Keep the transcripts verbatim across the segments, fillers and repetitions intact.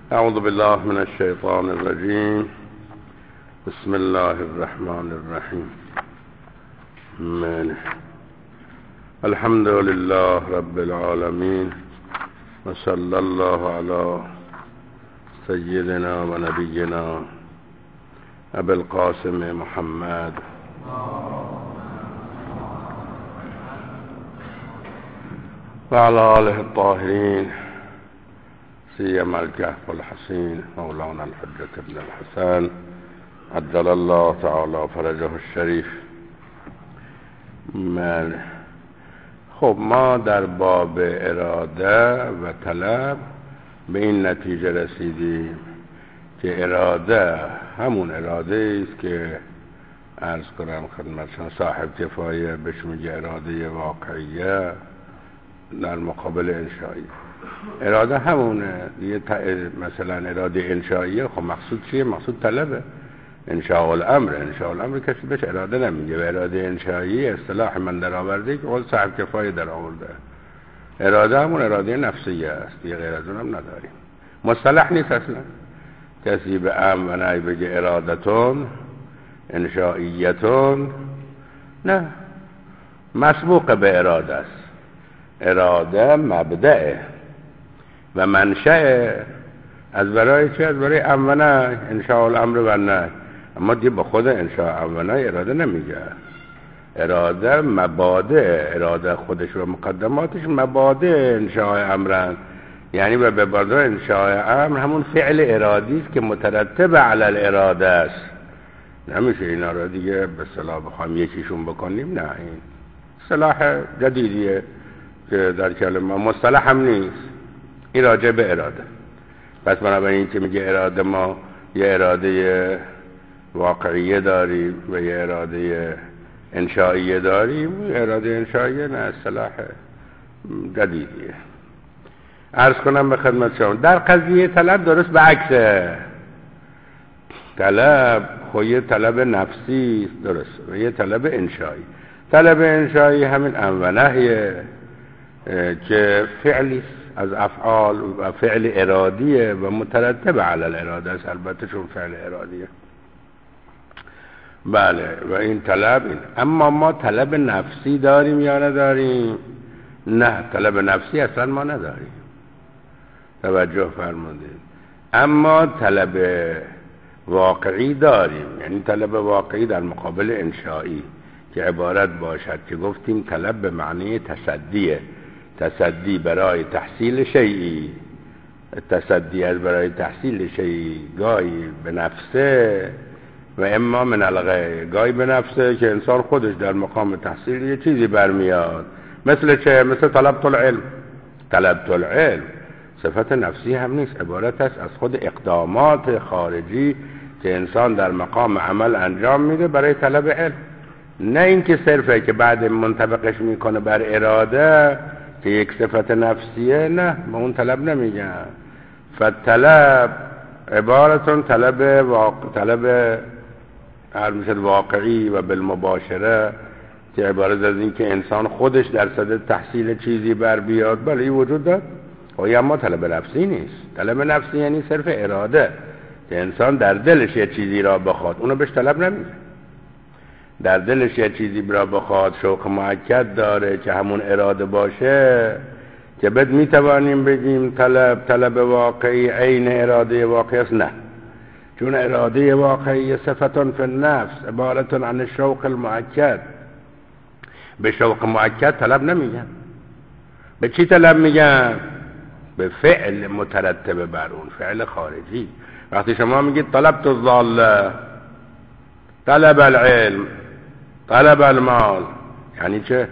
اعوذ بالله من الشیطان الرجیم. بسم الله الرحمن الرحیم. من الحمد لله رب العالمین و صلی الله علی سیدنا و نبینا ابی القاسم محمد و علی آله الطاهرین سیما الکهف الحسین مولانا الحجة ابن الحسن عجل الله تعالی فرجه الشریف. من خب ما در باب اراده و طلب به این نتیجه رسیدیم که اراده همون اراده است که عرض کنم خدمتشان صاحب کفایه بهش میگه اراده واقعیه در مقابل انشایی. اراده همونه دیگه. مثلا اراده انشاییه خب مقصود چیه؟ مقصود طلبه. انشاء الامر، انشاء الامر کسی بهش اراده نمیگه. و اراده انشایی اصطلاح من در آورده که قول صاحب کفایه در آورده. اراده همون اراده نفسیه است، دیگه غیر از اونم نداریم. مصطلح نیست اصلا. کسی به ام و نهی بگه ارادتون انشائیتون، نه، مسبوق به اراده است. اراده مبدأه و منشأ. از برای چی؟ از برای ام و نهی، انشاء الامر و نهی. اما دیگه با خود انشاء ام و نهی اراده نمیگه. اراده مبادئ، اراده خودش و مقدماتش مبادئ انشاء امرن. یعنی به بعد انشاء امر همون فعل ارادی است که مترتب علی الاراده است. نمیشه اینا را دیگه به اصطلاح بخوام یکیشون بکنیم. نه، این اصطلاح جدیدیه که در کلمه مصطلح هم نیست. این راجع به اراده. پس بنابراین که میگه اراده، ما یه اراده واقعیه داریم و یه اراده انشائیه داریم. اراده انشائیه نه، اصطلاح جدیدیه. عرض کنم به خدمت شما در قضیه طلب درست برعکسه. طلب خب یه طلب نفسی درست و یه طلب انشایی. طلب انشایی همین ام و نهیه که فعلی از افعال و فعل ارادیه و مترتب علی الاراده است. البته چون فعل ارادیه. بله، و این طلب این. اما ما طلب نفسی داریم یا نداریم؟ نه، طلب نفسی اصلا ما نداریم. توجه فرمودید. اما طلب واقعی داریم. یعنی طلب واقعی در مقابل انشایی که عبارت باشد که گفتیم طلب به معنی تصدیه. تصدی برای تحصیل شیئی. تصدی از برای تحصیل شیئی گاهی به نفسه و اما من الغیر. گاهی به نفسه که انسان خودش در مقام تحصیل یه چیزی برمیاد. مثل چه؟ مثل طلب العلم. طلب العلم صفت نفسی هم نیست، عبارت است از خود اقدامات خارجی که انسان در مقام عمل انجام میده برای طلب علم. نه اینکه صرفه که بعد منطبقش میکنه بر اراده که یک صفت نفسیه. نه، به اون طلب نمیگن. فطلب عبارتون طلب واقع، طلب هر میشد واقعی و بالمباشره که عبارت از این که انسان خودش در صدد تحصیل چیزی بر بیاد. بله این وجود دارد. اما طلب نفسی نیست. طلب نفسی یعنی صرف اراده که انسان در دلش یه چیزی را بخواد، اونو بهش طلب نمیگه. در دلش یه چیزی را بخواد، شوق مؤکد داره که همون اراده باشه، که بد میتوانیم بگیم طلب طلب واقعی عین اراده واقعی است. نه، چون اراده واقعی صفتون فی النفس عبارتون عن الشوق المؤکد. به شوق مؤکد طلب نمیگن. به چی طلب میگن؟ به فعل مترتب بر اون، فعل خارجی. وقتی شما میگید طلبت الضاله، طلب العلم، طلب المال، یعنی چه؟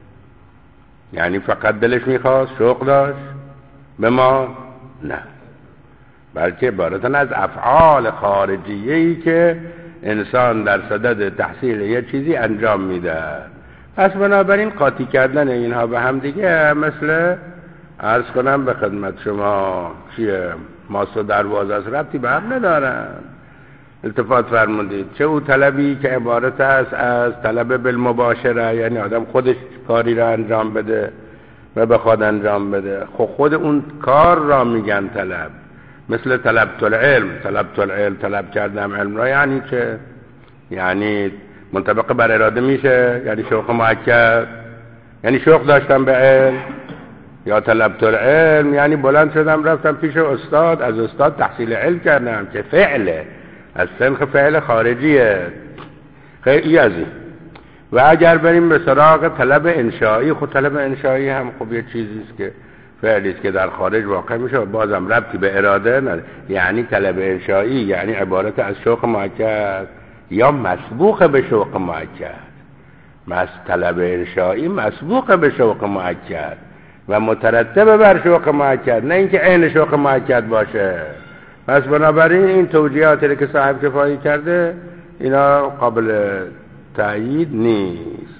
یعنی فقط دلش میخواست، شوق داشت به ما؟ نه، بلکه عبارتن از افعال خارجیه‌ای که انسان در صدد تحصیل یه چیزی انجام میده. پس بنابراین قاطی کردن اینها به هم دیگه مثل عرض کنم به خدمت شما چیه؟ ماست و دروازه از ربطی به هم ندارن. التفات فرمودید. چه او طلبی که عبارت است از طلب بالمباشره، یعنی آدم خودش کاری را انجام بده و بخواد انجام بده، خب خود اون کار را میگن طلب. مثل طلبت العلم، طلبت العلم، طلب کردم علم را، یعنی چه؟ یعنی منطبق بر اراده میشه، یعنی شوق مؤکد، یعنی شوق داشتم به علم. یا طلبت العلم یعنی بلند شدم رفتم پیش استاد، از استاد تحصیل علم کردم، که فعله، از سنخ فعل خارجیه، خیلی از این. و اگر بریم به سراغ طلب انشایی، خود طلب انشایی هم خب یه چیزیست که فعلیست که در خارج واقع میشه و بازم ربطی به اراده نداره. یعنی طلب انشایی یعنی عبارت از شوق مؤکد یا مسبوق به شوق مؤکد. مس طلب انشایی مسبوق به شوق مؤکد و مترتب بر شوق مؤکد، نه اینکه عین شوق مؤکد باشه. پس بنابراین این توجیهاتی که صاحب کفایی کرده اینا قابل تأیید نیست.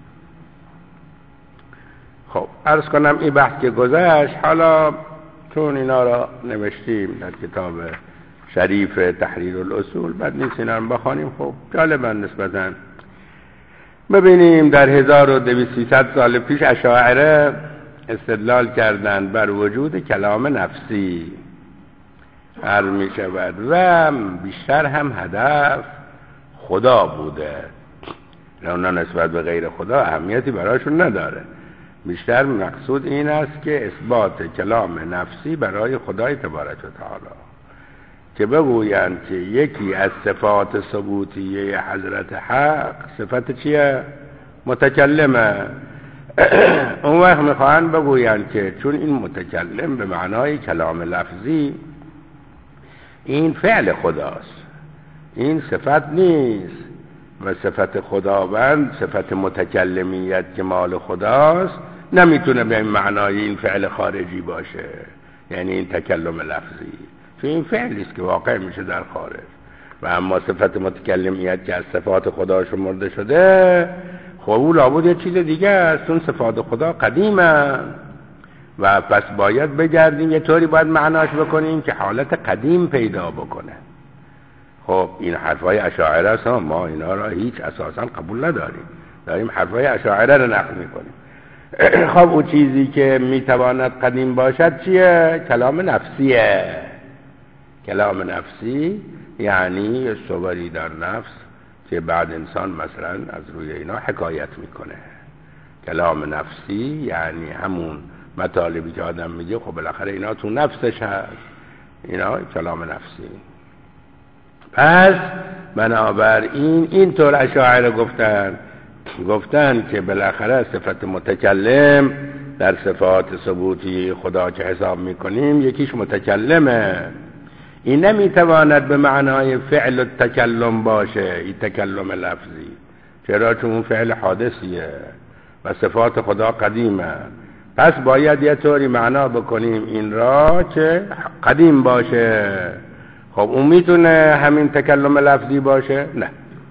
خب عرض کنم این بحث که گذشت، حالا چون اینا را نوشتیم در کتاب شریف تحریر الاصول، بعد نیست اینا رو بخوانیم. خب جالبا نسبتاً ببینیم در هزار و دویست سال پیش اشاعره استدلال کردند بر وجود کلام نفسی. هر می شود و بیشتر هم هدف خدا بوده، اونا نسبت به غیر خدا اهمیتی برایشون نداره. بیشتر مقصود این است که اثبات کلام نفسی برای خدای تبارک و تعالی، که بگویند که یکی از صفات ثبوتیه حضرت حق صفت چیه؟ متکلمه. اون وقت میخواهند بگویند که چون این متکلم به معنای کلام لفظی، این فعل خداست، این صفت نیست، و صفت خداوند صفت متکلمیت که مال خداست نمیتونه به این معنای این فعل خارجی باشه، یعنی این تکلم لفظی، چون این فعلیست که واقع میشه در خارج. و اما صفت متکلمیت که از صفات خدا شمرده شده، خب او لابد یه چیز دیگه است. اون صفات خدا قدیمه و پس باید بگردیم یه طوری باید معناش بکنیم که حالت قدیم پیدا بکنه. خب این حرفای اشاعره است، ما اینا را هیچ اساسا قبول نداریم، داریم حرفای اشاعره را نقل میکنیم. خب اون چیزی که میتواند قدیم باشد چیه؟ کلام نفسیه. کلام نفسی یعنی صوری در نفس که بعد انسان مثلا از روی اینا حکایت میکنه. کلام نفسی یعنی همون مطالبی که آدم میگه، خب بالاخره اینا تو نفسش هست، اینا کلام نفسی. پس بنابراین اینطور اشاعره گفتن گفتن که بالاخره صفت متکلم در صفات ثبوتی خدا که حساب میکنیم یکیش متکلمه. این نمیتواند به معنای فعل التکلم باشه، این تکلم لفظی، چرا؟ چون اون فعل حادثیه و صفات خدا قدیمه. پس باید یه طوری معنا بکنیم این را که قدیم باشه. خب اون میتونه همین تکلم لفظی باشه؟ نه.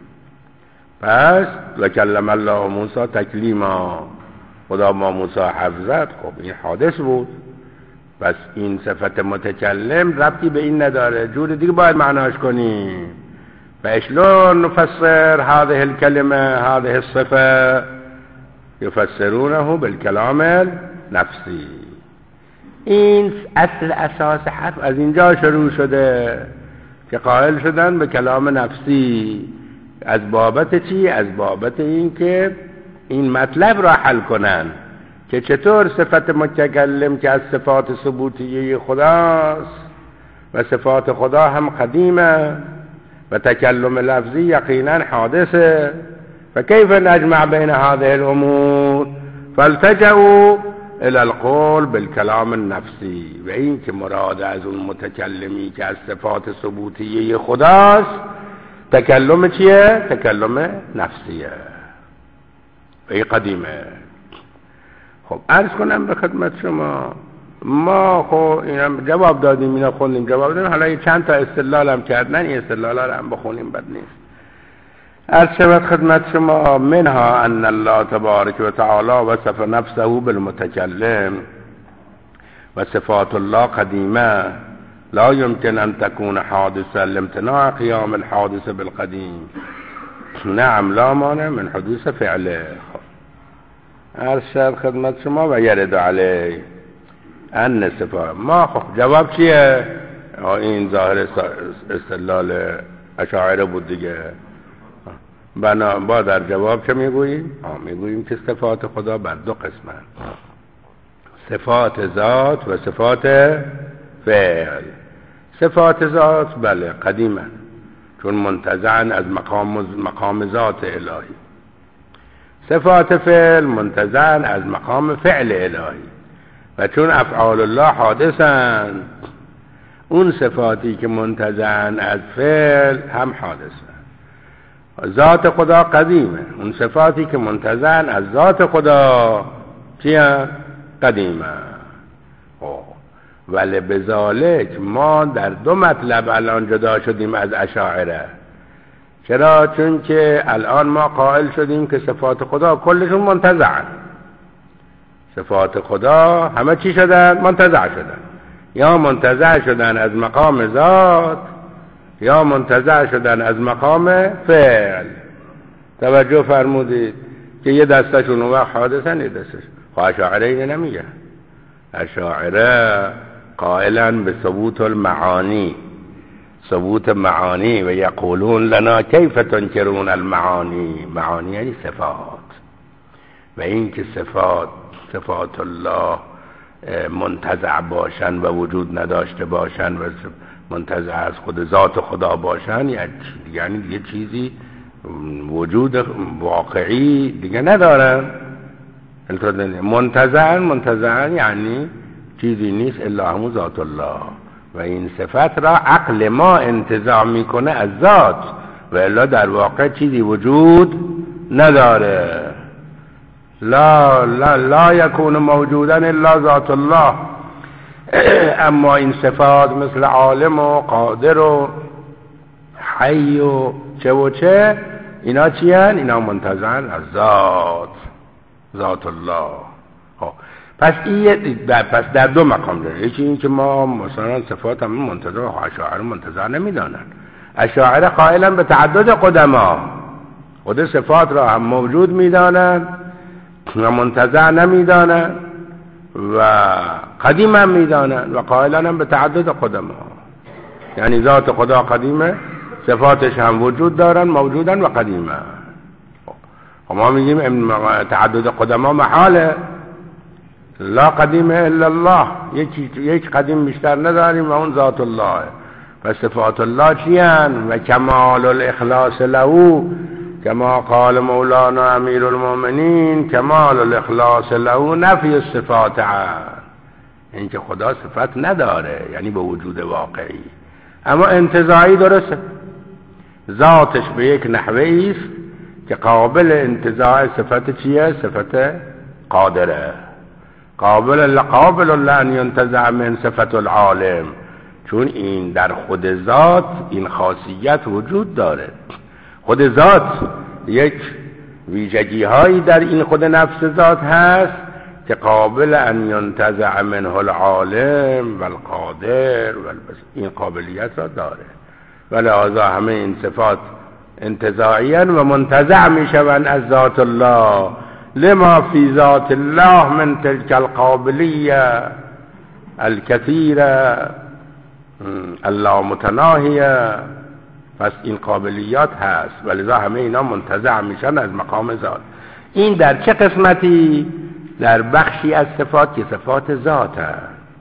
پس و کلم الله موسی تکلیما، خدا با موسی حرف زد، خب این حادث بود. پس این صفت متکلم ربطی به این نداره، جور دیگه باید معناش کنیم. فاشلون نفسر هذه الكلمه هذه الصفه یفسرونه بالکلام نفسی. این اصل اساس حرف از اینجا شروع شده که قائل شدن به کلام نفسی. از بابت چی؟ از بابت این که این مطلب را حل کنن که چطور صفت متکلم که از صفات ثبوتیه خداست و صفات خدا هم قدیمه و تکلم لفظی یقینا حادثه، فكيف نجمع بين هذه الامور؟ فالتجأوا الى القول بالكلام النفسی. و این که مراد از اون متکلمی که از صفات ثبوتیه خداست تکلم چیه؟ تکلم نفسیه و این قدیمه. خب عرض کنم به خدمت شما، ما خب اینا جواب دادیم، اینا خوندیم جواب دادیم، حالا چند تا استدلال هم کردن، این استدلال ها هم بخونیم بد نیست. عرض شود خدمت شما منها ان الله تبارک و تعالی وصف نفسه بالمتکلم و صفات الله قدیمه لا يمكن ان تكون حادثه لامتناع قيام الحادثه بالقديم. نعم لا مانع من حدوث فعله. عرض شد خدمت شما و یرد علیه ان صفات ما. خب جواب چیه؟ این ظاهر استدلال اشاعره بود دیگه. بنا با در جواب چه میگوییم؟ میگوییم که صفات خدا بر دو قسمه، صفات ذات و صفات فعل. صفات ذات بله قدیمن، چون منتزعن از مقام مقام ذات الهی. صفات فعل منتزعن از مقام فعل الهی، و چون افعال الله حادثن، اون صفاتی که منتزعن از فعل هم حادثن. ذات خدا قدیمه، اون صفاتی که منتزعن از ذات خدا چیه؟ قدیمه. ولی بذالک ما در دو مطلب الان جدا شدیم از اشاعره. چرا؟ چون که الان ما قائل شدیم که صفات خدا کلشون منتزعن. صفات خدا همه چی شدن؟ منتزع شدن. یا منتزع شدن از مقام ذات، یا منتزع شدن از مقام فعل. توجه فرمودید که یه دستشون اون وقت حادثن، یه دستش. خب اشاعره اینه نمیگه. اشاعره قائلن به ثبوت المعانی، ثبوت معانی، و یقولون لنا کیف تنکرون المعانی. معانی یعنی صفات، و این که صفات صفات الله منتزع باشن و وجود نداشته باشن و منتزع از خود ذات خدا باشن، یعنی دیگه چیزی وجود واقعی دیگه ندارن. منتزع منتزع یعنی چیزی نیست الا همون ذات الله، و این صفت را عقل ما انتزاع میکنه از ذات، و الا در واقع چیزی وجود نداره. لا لا لا یکون موجودا الا ذات الله. اما این صفات مثل عالم و قادر و حی و چه و چه، اینا چی هن؟ اینا منتزعن از ذات، ذات الله. پس این پس در دو مقام داره. یکی این که ما مثلا صفات هم منتزع و اشاعره منتزع نمیدانن. اشاعره قائلن به تعدد قدما، خود صفات را هم موجود میدانن و منتزع نمیدانن و قدیم هم میدانن، و قائلن هم به تعدد قدما، یعنی ذات خدا قدیمه، صفاتش هم وجود دارن، موجودن و قدیمه. و ما میگیم تعدد قدما محاله، لا قدیم الا الله، یک یک قدیم بیشتر نداریم و اون ذات الله. و صفات الله چیان؟ و کمال الاخلاص له، کما قال مولانا امیر المؤمنین کمال الاخلاص له نفی الصفات عن، این که خدا صفت نداره یعنی به وجود واقعی، اما انتزاعی درسته. ذاتش به یک نحوه است که قابل انتزاع صفت چیه؟ صفت قادره، قابل قابل لن ينتزع من صفت العالم، چون این در خود ذات این خاصیت وجود داره. خود ذات یک ویژگی هایی در این خود نفس ذات هست که قابل ان ینتزع منه العالم و القادر و این قابلیت را داره، و لذا همه این صفات انتزاعی و منتزع می شوند از ذات الله، لما فی ذات الله من تلك القابلیه الكثیره اللامتناهیه. پس این قابلیات هست، ولذا همه اینا منتزع میشن از مقام ذات. این در چه قسمتی؟ در بخشی از صفات که صفات ذات هست،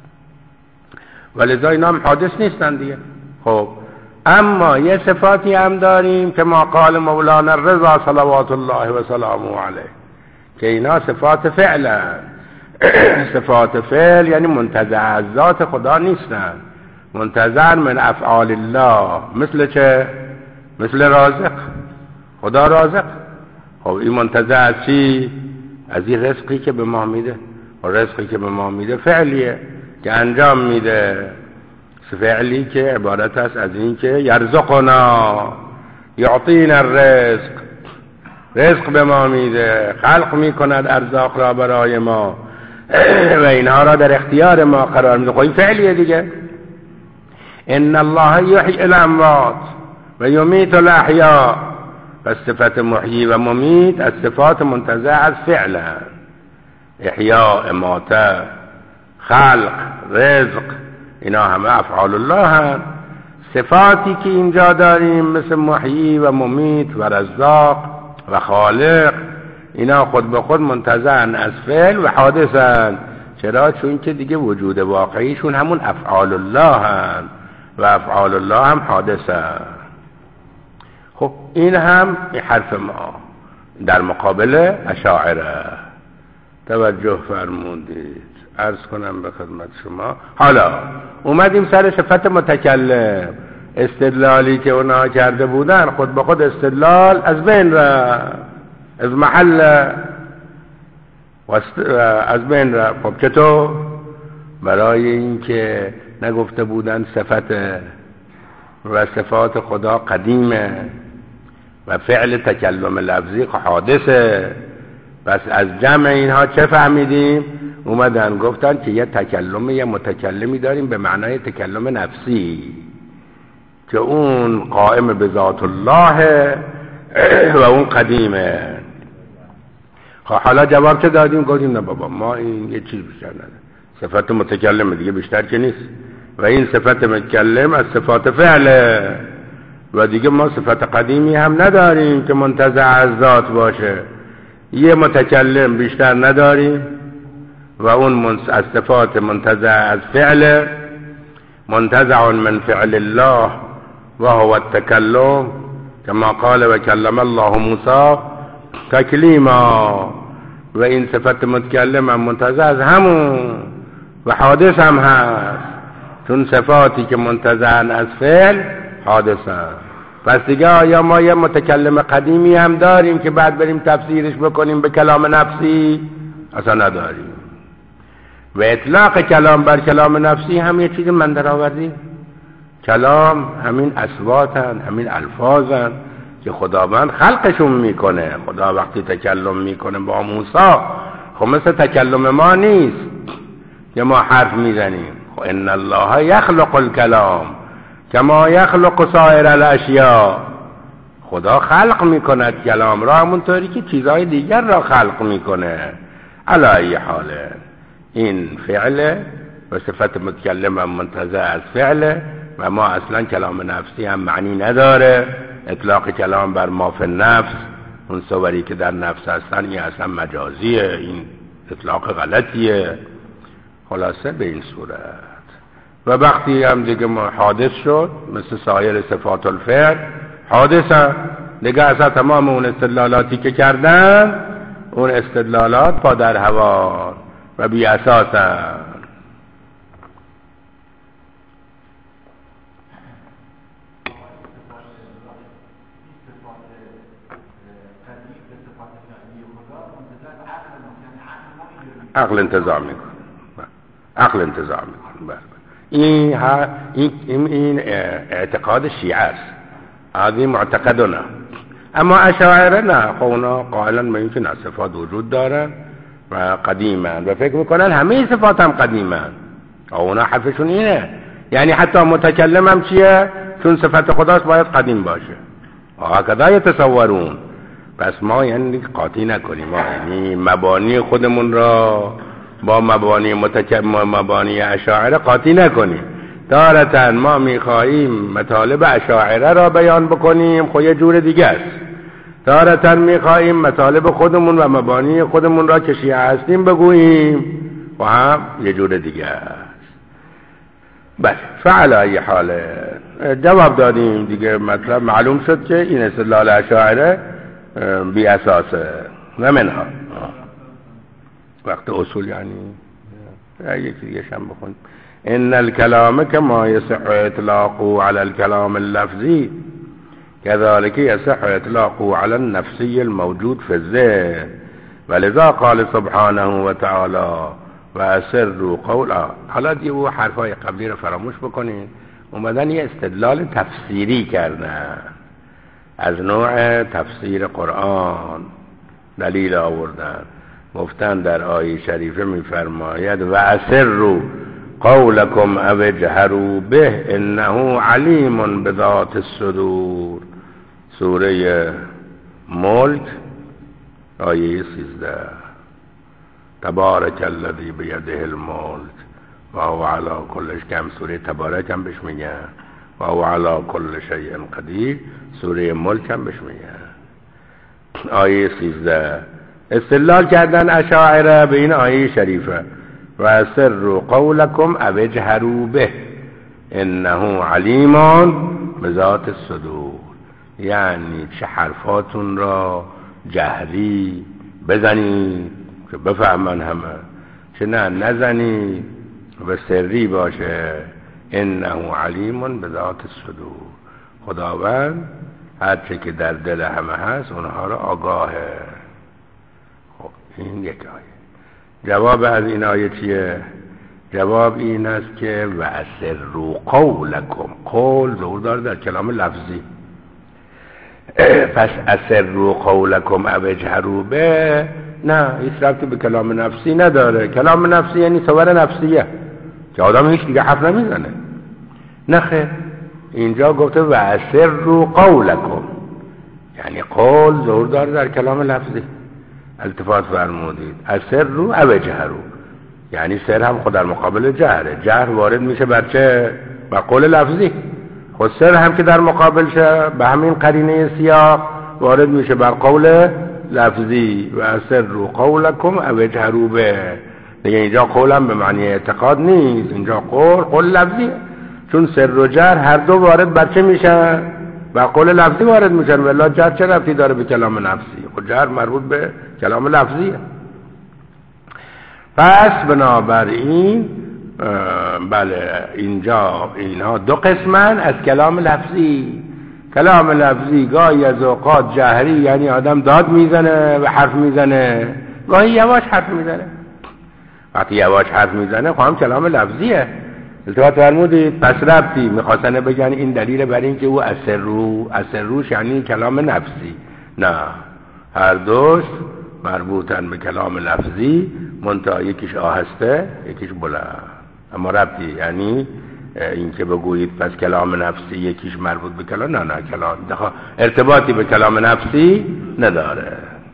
ولذا اینا هم حادث نیستن دیگه. خب اما یه صفاتی هم داریم که ما قال مولانا الرضا صلوات الله و سلامه علیه، که اینا صفات فعلن. صفات فعل یعنی منتزع از ذات خدا نیستن، منتزع من افعال الله. مثل چه؟ مثل رازق، خدا رازق. خب این منتزع از چی؟ از این رزقی که به ما میده، و رزقی که به ما میده فعلیه که انجام میده، فعلی که عبارت است از این که یرزقنا، یعطینا الرزق، رزق به ما میده، خلق میکند ارزاق را برای ما و اینها را در اختیار ما قرار میده. خب این فعلیه دیگه. ان الله یحیی الاموات و یمیت الاحیاء، پس صفت محیی و ممیت از صفات منتزع از فعل، احیاء، اماته، خلق، رزق، اینا همه افعال الله هست. صفاتی که اینجا داریم مثل محیی و ممیت و رزاق و خالق، اینا خود به خود منتزعن از فعل و حادثن. چرا؟ چون که دیگه وجود واقعیشون همون افعال الله هست و افعال الله هم حادثن. خب این هم حرف ما در مقابل اشاعره. توجه فرمودید. عرض کنم به خدمت شما. حالا اومدیم سر صفت متکلم. استدلالی که اونا کرده بودن خود به خود استدلال از بین را از محل از بین را. خب چطور؟ برای اینکه نگفته بودن صفت و صفات خدا قدیمه و فعل تکلم لفظی حادثه. بس از جمع اینها چه فهمیدیم؟ اومدن گفتن که یه تکلم یه متکلمی داریم به معنای تکلم نفسی که اون قائم به ذات الله و اون قدیمه. حالا جواب چه دادیم؟ گفتیم نه بابا، ما این یه چیز بیشتر نداره، صفت متکلم دیگه بیشتر که نیست و این صفت متکلم از صفات فعله و دیگه ما صفت قدیمی هم نداریم که منتزع از ذات باشه. یه متکلم بیشتر نداریم و اون از صفات منتزع از فعل، منتزع من فعل الله و هو التکلم کما قال و کلم الله موسی تکلیما. و این صفت متکلم هم منتزع از همون و حادث هم هست، چون صفاتی که منتزعن از فعل حادثن. پس دیگه آیا ما یه متکلم قدیمی هم داریم که بعد بریم تفسیرش بکنیم به کلام نفسی؟ اصلا نداریم. و اطلاق کلام بر کلام نفسی هم یه چیز من در آوردیم. کلام همین اصواتن، همین الفاظن که خداوند خلقشون میکنه. خدا وقتی تکلم میکنه با موسی خب مثل تکلم ما نیست که ما حرف میزنیم. خب ان الله یخلق الکلام کما یخلق سایر الاشیاء. خدا خلق میکند کلام را همونطوری که چیزهای دیگر را خلق میکنه. علی ای حاله این فعل و صفت متکلم هم منتزع از فعل و ما اصلا کلام نفسی هم معنی نداره. اطلاق کلام بر ما فی النفس، اون صوری که در نفس هستن، این اصلا مجازیه، این اطلاق غلطیه. خلاصه به این صورت و وقتی هم دیگه حادث شد مثل سایر صفات الفعل حادثه دیگه، اصلا تمام اون استدلالاتی که کردن اون استدلالات پا در هوا و بی اساسن. عقل انتظام میکن عقل انتظام میکن. این ها این این اعتقاد شیعه است، هذه معتقدنا. اما اشاعره نه، خب اونا قائلا به اینکه صفات وجود دارن و قدیمن و فکر میکنن همه صفات هم قدیمن. اونا حرفشون اینه، یعنی حتی متکلم هم چیه؟ چون صفت خداست باید قدیم باشه. هکذا یتصورون. پس ما یعنی قاطی نکنیم، ما یعنی مبانی خودمون را با مبانی متکلم مبانی اشاعره قاطی نکنیم. تارة ما میخواهیم مطالب اشاعره را بیان بکنیم، خب یه جور دیگه است. تارة میخواهیم مطالب خودمون و مبانی خودمون را که شیعه هستیم بگوییم، و هم یه جور دیگه است. بله، فعلا ای حاله جواب دادیم دیگه. مطلب معلوم شد که این استدلال اشاعره بی اساسه و منها وقت اصول یعنی یکی دیگه شم بخون. ان الكلام كما يصح اطلاقه على الكلام اللفظي كذلك يصح اطلاقه على النفسي الموجود في الذهن ولذا قال سبحانه وتعالى واسروا قولا. حالا دیگه او حرفای قبلی رو فراموش بکنین، اومدن یه استدلال تفسیری کردن از نوع تفسیر قرآن، دلیل آوردن. گفتن در آیه شریفه میفرماید و اسروا قولکم او اجهروا به انه علیم بذات الصدور. سوره ملک آیه سیزده. تبارک الذی بیده الملک و هو علی کلش کم سوره تبارک هم بهش میگن و هو علی کل شیء قدیر سوره ملک هم بهش میگن. آیه سیزده استدلال کردن اشاعره به این آیه شریفه و اسروا قولکم او اجهروا به انه علیم بذات الصدور، یعنی چه حرفاتون را جهری بزنید که بفهمن همه، چه نه نزنید و سری باشه. انه علیم بذات الصدور، خداوند هر چه که در دل همه هست اونها را آگاهه. خب این یک آیه. جواب از این آیه چیه؟ جواب این است که و اسروا قولکم، قول ظهور داره در کلام لفظی، پس اسروا قولکم او اجهروا به نه، هیچ ربطی به کلام نفسی نداره. کلام نفسی یعنی صور نفسیه که آدم هیچ دیگه حرف نمیزنه. نه خیر، اینجا گفته و اسروا قولکم، یعنی قول ظهور داره در کلام لفظی. التفات فرمودید اسروا او اجهروا، یعنی سر هم خود در مقابل جهره، جهر وارد میشه بر چه؟ بر قول لفظی. خود سر هم که در مقابل شه به همین قرینه سیاق وارد میشه بر قول لفظی. و اسروا قولکم او اجهروا به، دیگه اینجا قولم به معنی اعتقاد نیست، اینجا قول قول لفظی، چون سر و جهر هر دو وارد بر چه میشن؟ بر قول لفظی وارد میشن. والله جهر چه ربطی داره به کلام نفسی؟ خود جهر مربوط به کلام لفظیه. پس بنابراین بله اینجا اینها دو قسمن از کلام لفظی. کلام لفظی گاهی از اوقات جهری، یعنی آدم داد میزنه و حرف میزنه، گاهی یواش حرف میزنه. وقتی یواش حرف میزنه خب هم کلام لفظیه. التفات فرمودید پس ربطی میخواستن بگن این دلیل بر این که او اسرو اسروش یعنی کلام نفسی. نه، هر دوش مربوطن به کلام لفظی، منتها یکیش آهسته یکیش بلند. اما ربطی یعنی این که بگویید پس کلام نفسی یکیش مربوط به کلام، نه نه، کلام ارتباطی به کلام نفسی نداره.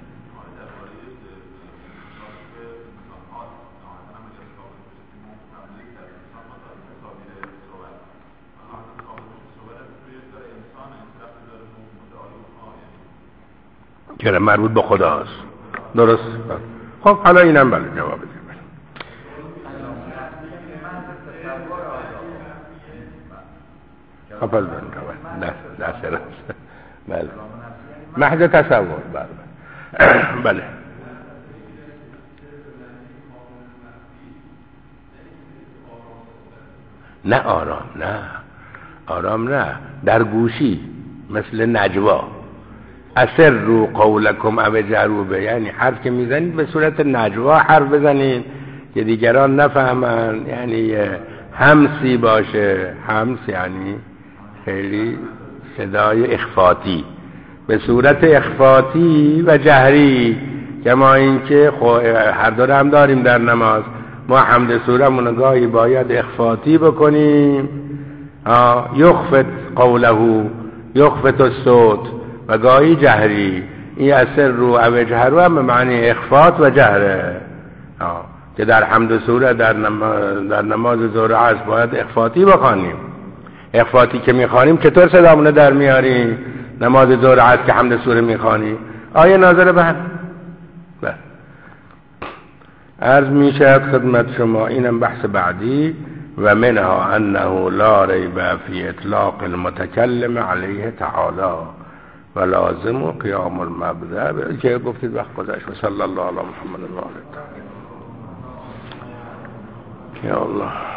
که مربوط به خداست. درست. خب حالا اینم بله جواب بدیم. خب بله نه نه سراست بله محض تصور بله بله نه آرام نه آرام نه در گوشی مثل نجوا. اسروا قولکم او اجهروا به، یعنی حرف که میزنید به صورت نجوا حرف بزنید که دیگران نفهمن، یعنی همسی باشه. همس یعنی خیلی صدای اخفاتی، به صورت اخفاتی و جهری. کما اینکه هر دو هم داریم در نماز، ما حمد سورمون گاهی باید اخفاتی بکنیم، یخفت قوله یخفت الصوت، و گاهی جهری. این اسروا او اجهروا هم به معنی اخفات و جهره، که در حمد سوره در نماز, در نماز ظهر عصر باید اخفاتی بخوانیم. اخفاتی که میخوانیم چطور صدامونه در میاریم؟ نماز ظهر عصر که حمد سوره میخوانیم. آیه ناظر به هم بله. عرض میشد خدمت شما اینم بحث بعدی. و منها انه لا ریب فی اطلاق المتکلم علیه تعالی و لازم و قیام المبدأ که گفتید وقت گذشت. و صلی الله علی محمد و آله. یا الله.